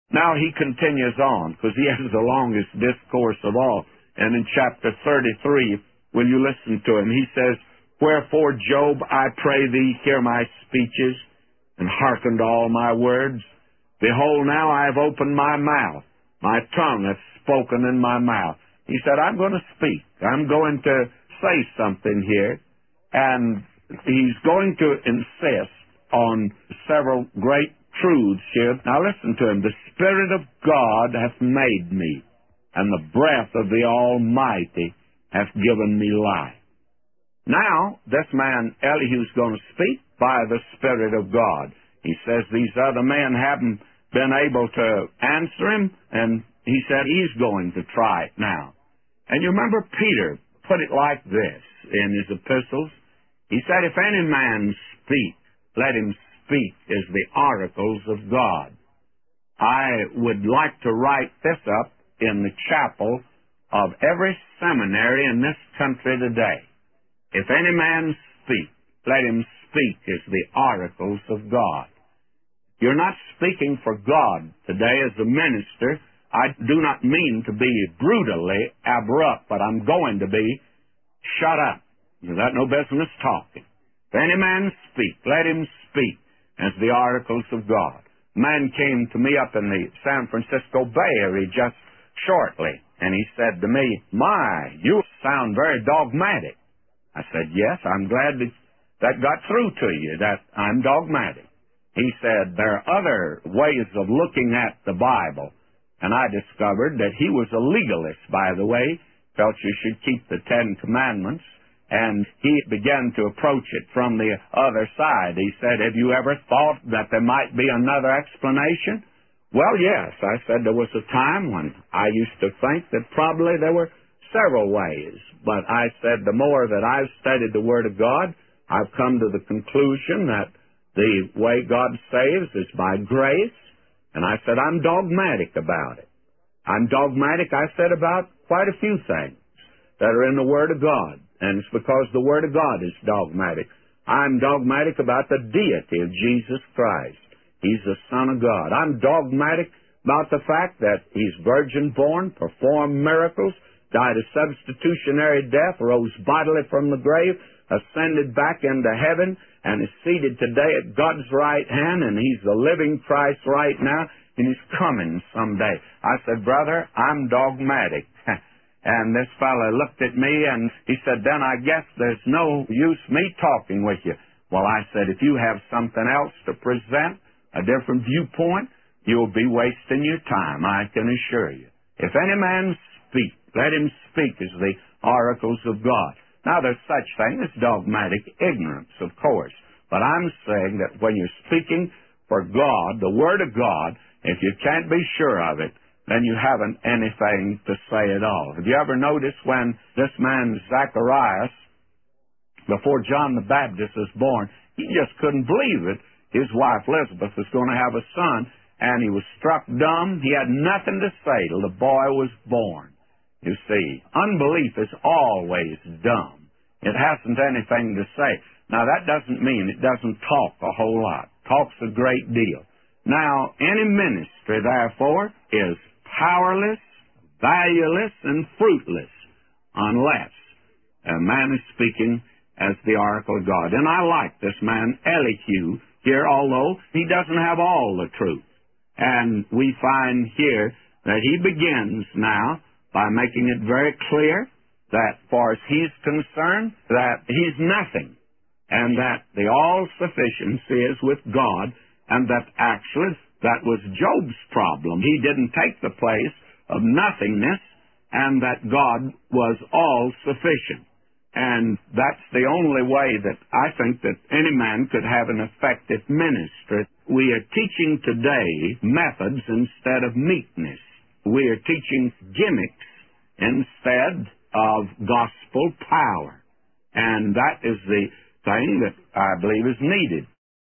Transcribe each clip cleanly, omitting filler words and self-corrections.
Now he continues on, because he has the longest discourse of all. And in chapter 33, will you listen to him? He says, "Wherefore, Job, I pray thee, hear my speeches, and hearken to all my words. Behold, now I have opened my mouth. My tongue hath spoken in my mouth." He said, I'm going to speak. I'm going to say something here. And he's going to insist on several great truths here. Now listen to him. "The Spirit of God hath made me, and the breath of the Almighty hath given me life." Now, this man, Elihu's going to speak by the Spirit of God. He says these other men haven't been able to answer him, and he said he's going to try it now. And you remember Peter put it like this in his epistles. He said, "If any man speak, let him speak as the oracles of God." I would like to write this up in the chapel of every seminary in this country today. If any man speak, let him speak as the oracles of God. You're not speaking for God today as a minister. I do not mean to be brutally abrupt, but I'm going to be shut up. You've got no business talking. If any man speak, let him speak as the oracles of God. A man came to me up in the San Francisco Bay Area just shortly, and he said to me, "My, you sound very dogmatic." I said, "Yes, I'm glad that got through to you, that I'm dogmatic." He said, "There are other ways of looking at the Bible." And I discovered that he was a legalist, by the way, felt you should keep the Ten Commandments, and he began to approach it from the other side. He said, "Have you ever thought that there might be another explanation?" Well, yes. I said there was a time when I used to think that probably there were several ways. But I said the more that I've studied the Word of God, I've come to the conclusion that the way God saves is by grace. And I said, I'm dogmatic about it. I'm dogmatic, I said, about quite a few things that are in the Word of God. And it's because the Word of God is dogmatic. I'm dogmatic about the deity of Jesus Christ. He's the Son of God. I'm dogmatic about the fact that He's virgin-born, performed miracles, died a substitutionary death, rose bodily from the grave, ascended back into heaven, and is seated today at God's right hand, and He's the living Christ right now, and He's coming someday. I said, brother, I'm dogmatic. And this fellow looked at me, and he said, then I guess there's no use me talking with you. Well, I said, if you have something else to present, a different viewpoint, you'll be wasting your time, I can assure you. If any man speak, let him speak as the oracles of God. Now, there's such thing as dogmatic ignorance, of course. But I'm saying that when you're speaking for God, the Word of God, if you can't be sure of it, then you haven't anything to say at all. Have you ever noticed when this man Zacharias, before John the Baptist was born, he just couldn't believe it. His wife Elizabeth was going to have a son, and he was struck dumb. He had nothing to say till the boy was born. You see, unbelief is always dumb. It hasn't anything to say. Now, that doesn't mean it doesn't talk a whole lot. Talks a great deal. Now, any ministry, therefore, is powerless, valueless, and fruitless unless a man is speaking as the oracle of God. And I like this man, Elihu, here, although he doesn't have all the truth. And we find here that he begins now by making it very clear that, far as he's concerned, that he's nothing, and that the all-sufficiency is with God, and that actually that was Job's problem. He didn't take the place of nothingness, and that God was all-sufficient. And that's the only way that I think that any man could have an effective ministry. We are teaching today methods instead of meekness. We are teaching gimmicks instead of gospel power. And that is the thing that I believe is needed.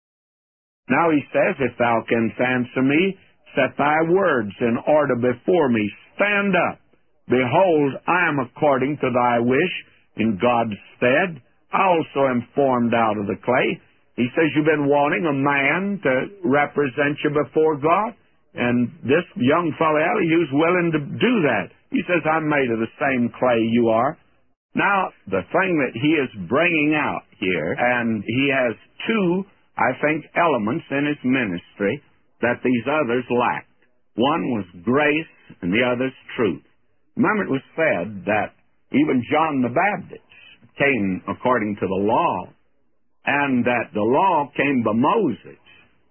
Now he says, if thou canst answer me, set thy words in order before me. Stand up. Behold, I am according to thy wish in God's stead. I also am formed out of the clay. He says, you've been wanting a man to represent you before God. And this young fellow Elihu's willing to do that. He says, I'm made of the same clay you are. Now, the thing that he is bringing out here, and he has two, I think, elements in his ministry that these others lacked. One was grace, and the other's truth. Remember, it was said that even John the Baptist came according to the law, and that the law came by Moses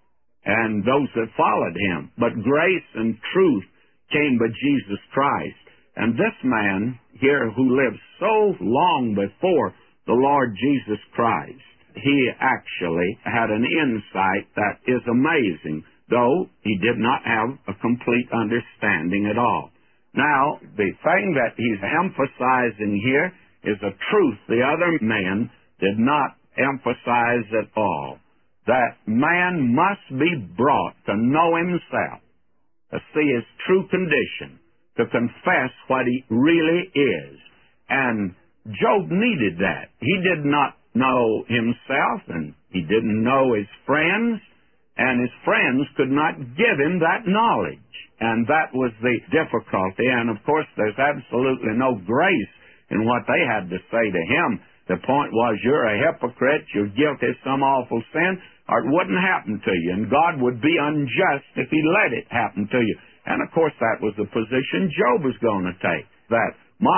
and those that followed him. But grace and truth came by Jesus Christ. And this man here who lived so long before the Lord Jesus Christ, he actually had an insight that is amazing, though he did not have a complete understanding at all. Now, the thing that he's emphasizing here is a truth the other man did not emphasize at all, that man must be brought to know himself, to see his true condition, to confess what he really is. And Job needed that. He did not know himself, and he didn't know his friends, and his friends could not give him that knowledge. And that was the difficulty. And, of course, there's absolutely no grace in what they had to say to him. The point was, you're a hypocrite, you're guilty of some awful sin, or it wouldn't happen to you. And God would be unjust if he let it happen to you. And, of course, that was the position Job was going to take. That,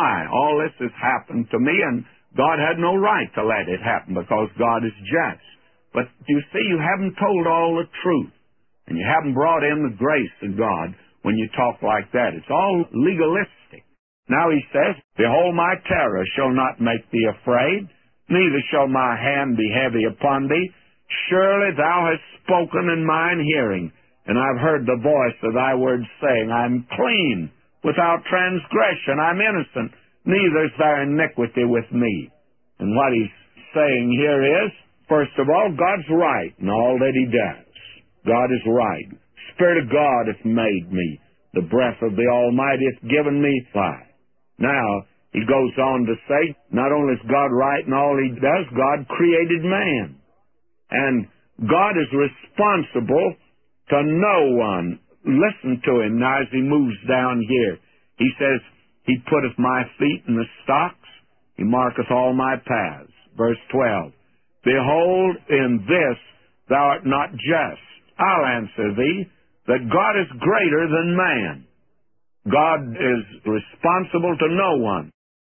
all this has happened to me, and God had no right to let it happen because God is just. But, you see, you haven't told all the truth. And you haven't brought in the grace of God when you talk like that. It's all legalistic. Now he says, Behold, my terror shall not make thee afraid, neither shall my hand be heavy upon thee. Surely thou hast spoken in mine hearing, and I've heard the voice of thy words saying, I'm clean, without transgression, I'm innocent, neither is there iniquity with me. And what he's saying here is, first of all, God's right in all that he does. God is right. Spirit of God hath made me. The breath of the Almighty hath given me life. Now, he goes on to say, not only is God right in all he does, God created man. And God is responsible to no one. Listen to him now as he moves down here. He says, He putteth my feet in the stocks. He marketh all my paths. Verse 12. Behold, in this thou art not just. I'll answer thee that God is greater than man. God is responsible to no one.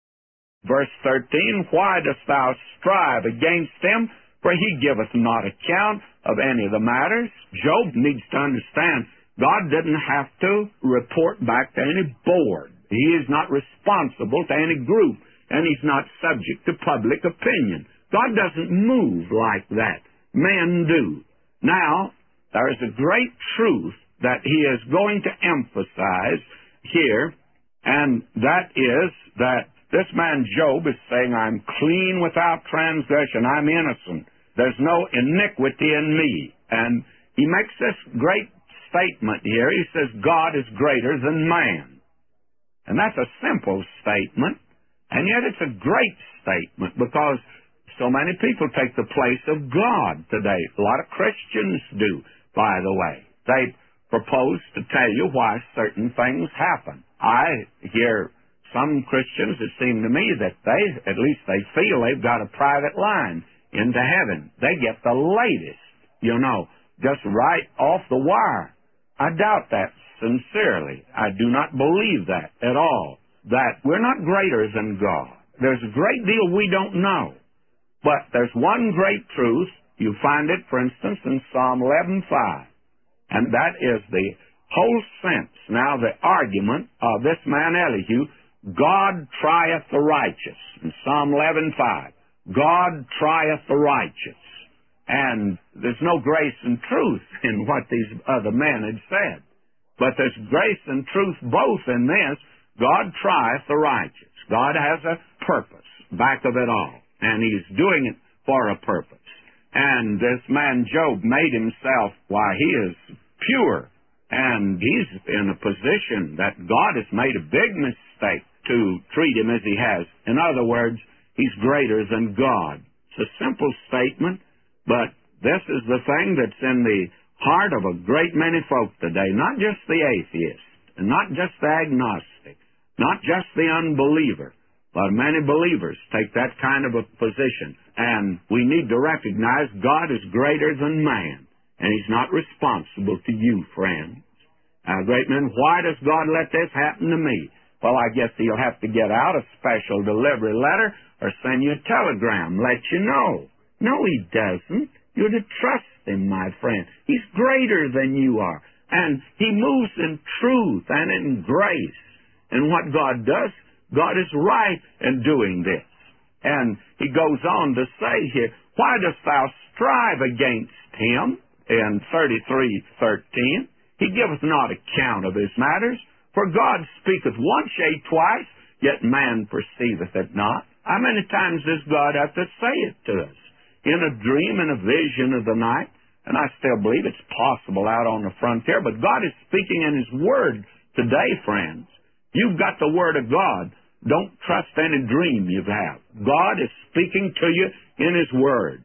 Verse 13, Why dost thou strive against him? For he giveth not account of any of the matters. Job needs to understand God didn't have to report back to any board. He is not responsible to any group, and he's not subject to public opinion. God doesn't move like that. Men do. Now, there is a great truth that he is going to emphasize here, and that is that this man Job is saying, I'm clean without transgression, I'm innocent, there's no iniquity in me. And he makes this great statement here. He says, God is greater than man. And that's a simple statement, and yet it's a great statement because so many people take the place of God today. A lot of Christians do, by the way. They propose to tell you why certain things happen. I hear some Christians, it seems to me, that at least they feel they've got a private line into heaven. They get the latest, just right off the wire. I doubt that sincerely. I do not believe that at all, that we're not greater than God. There's a great deal we don't know. But there's one great truth. You find it, for instance, in Psalm 11:5. And that is the whole sense, now the argument of this man Elihu, God trieth the righteous. In Psalm 11:5, God trieth the righteous. And there's no grace and truth in what these other men had said. But there's grace and truth both in this. God trieth the righteous. God has a purpose back of it all. And he's doing it for a purpose. And this man Job made himself, he is pure. And he's in a position that God has made a big mistake to treat him as he has. In other words, he's greater than God. It's a simple statement, but this is the thing that's in the heart of a great many folk today, not just the atheist, and not just the agnostic, not just the unbeliever, but many believers take that kind of a position. And we need to recognize God is greater than man, and He's not responsible to you, friends. Great men, why does God let this happen to me? Well, I guess He'll have to get out a special delivery letter or send you a telegram, let you know. No, He doesn't. You're to trust Him, my friend. He's greater than you are. And He moves in truth and in grace. And what God does, God is right in doing this. And He goes on to say here, why dost thou strive against Him? In 33:13, He giveth not account of His matters. For God speaketh once, yea, twice, yet man perceiveth it not. How many times does God have to say it to us? In a dream, in a vision of the night. And I still believe it's possible out on the frontier. But God is speaking in His Word today, friends. You've got the Word of God. Don't trust any dream you have. God is speaking to you in His Word.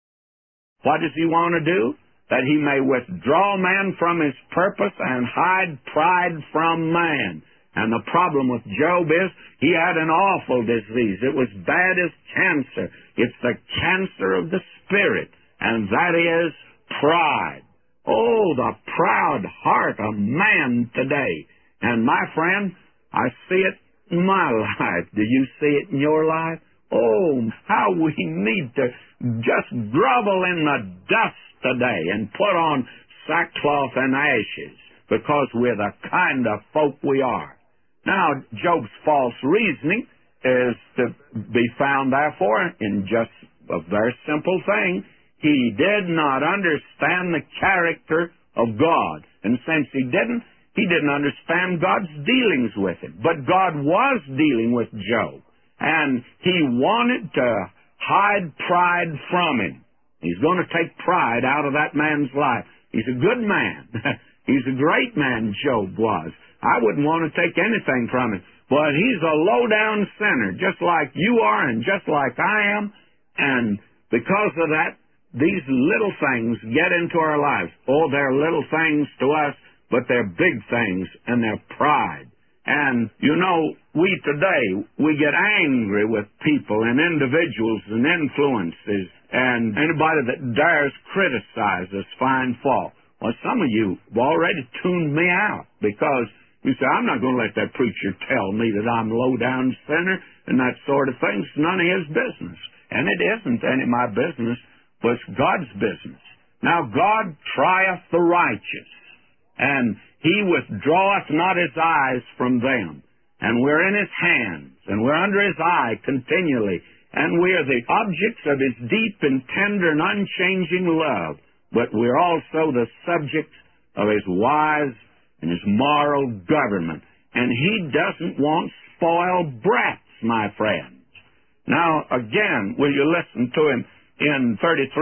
What does He want to do? That He may withdraw man from his purpose and hide pride from man. And the problem with Job is he had an awful disease. It was bad as cancer. It's the cancer of the spirit, and that is pride. Oh, the proud heart of man today. And my friend, I see it in my life. Do you see it in your life? Oh, how we need to just grovel in the dust today and put on sackcloth and ashes, because we're the kind of folk we are. Now, Job's false reasoning is to be found, therefore, in just a very simple thing. He did not understand the character of God. And since he didn't understand God's dealings with him. But God was dealing with Job, and He wanted to hide pride from him. He's going to take pride out of that man's life. He's a good man. He's a great man, Job was. I wouldn't want to take anything from him. But he's a low-down sinner, just like you are and just like I am. And because of that, these little things get into our lives. Oh, they're little things to us, but they're big things, and they're pride. And, you know, we today, we get angry with people and individuals and influences and anybody that dares criticize us, find fault. Well, some of you have already tuned me out because you say, I'm not going to let that preacher tell me that I'm a low-down sinner and that sort of thing. It's none of his business. And it isn't any of my business, but it's God's business. Now, God trieth the righteous, and He withdraweth not His eyes from them. And we're in His hands, and we're under His eye continually, and we are the objects of His deep and tender and unchanging love, but we're also the subjects of His wise and His moral government. And He doesn't want spoiled brats, my friends. Now, again, will you listen to him in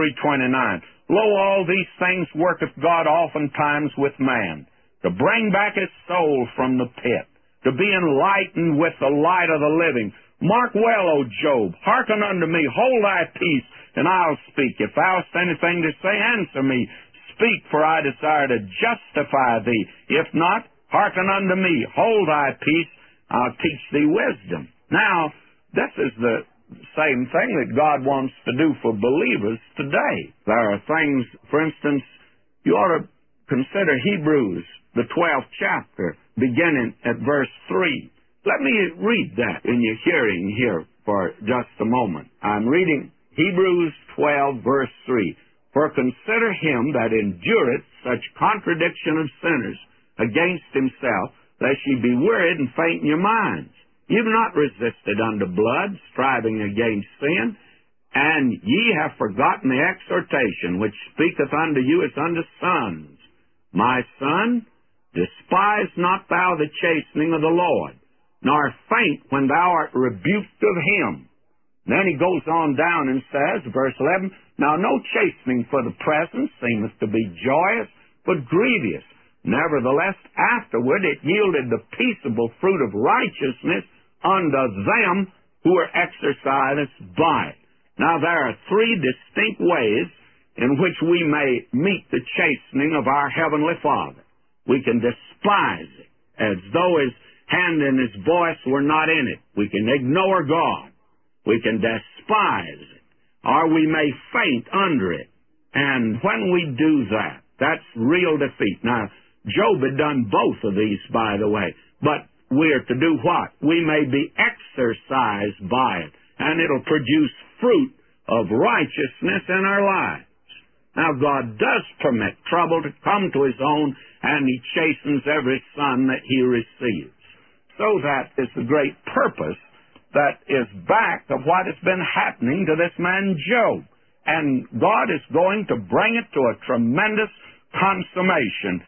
33:29? Lo, all these things worketh God oftentimes with man, to bring back his soul from the pit, to be enlightened with the light of the living. Mark well, O Job, hearken unto me, hold thy peace, and I'll speak. If thou hast anything to say, answer me. Speak, for I desire to justify thee. If not, hearken unto me, hold thy peace, I'll teach thee wisdom. Now, this is the same thing that God wants to do for believers today. There are things, for instance, you ought to consider Hebrews, the 12th chapter, beginning at verse 3. Let me read that in your hearing here for just a moment. I'm reading Hebrews 12, verse 3. For consider him that endureth such contradiction of sinners against himself, lest ye be wearied and faint in your minds. Ye have not resisted unto blood, striving against sin, and ye have forgotten the exhortation which speaketh unto you as unto sons. My son, despise not thou the chastening of the Lord, nor faint when thou art rebuked of him. Then he goes on down and says, verse 11, Now no chastening for the present seemeth to be joyous, but grievous. Nevertheless, afterward it yielded the peaceable fruit of righteousness unto them who are exercised by it. Now there are three distinct ways in which we may meet the chastening of our Heavenly Father. We can despise it as though His hand and His voice were not in it. We can ignore God. We can despise it, or we may faint under it. And when we do that, that's real defeat. Now, Job had done both of these, by the way, but we're to do what? We may be exercised by it, and it'll produce fruit of righteousness in our lives. Now, God does permit trouble to come to His own, and He chastens every son that He receives. So that is the great purpose that is back of what has been happening to this man Job. And God is going to bring it to a tremendous consummation.